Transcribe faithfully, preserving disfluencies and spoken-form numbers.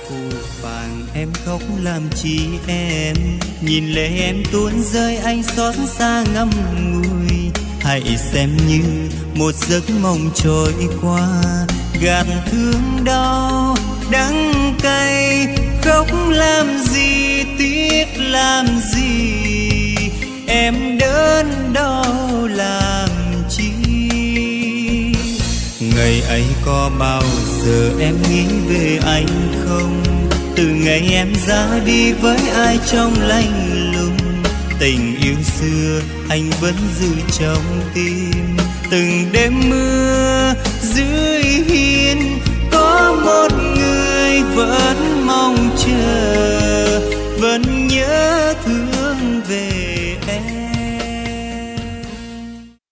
Phù phàng em khóc làm chi em, nhìn lệ em tuôn rơi anh xót xa ngậm ngùi. Hãy xem như một giấc mộng trôi qua, gạt thương đau đắng cay. Khóc làm gì tiếc làm gì, em đớn đau làm chi. Ngày ấy có bao giờ em nghĩ về anh không? Từ ngày em ra đi với ai trong lạnh lùng, tình yêu xưa anh vẫn giữ trong tim. Từng đêm mưa dưới hiên có một người vẫn mong chờ, vẫn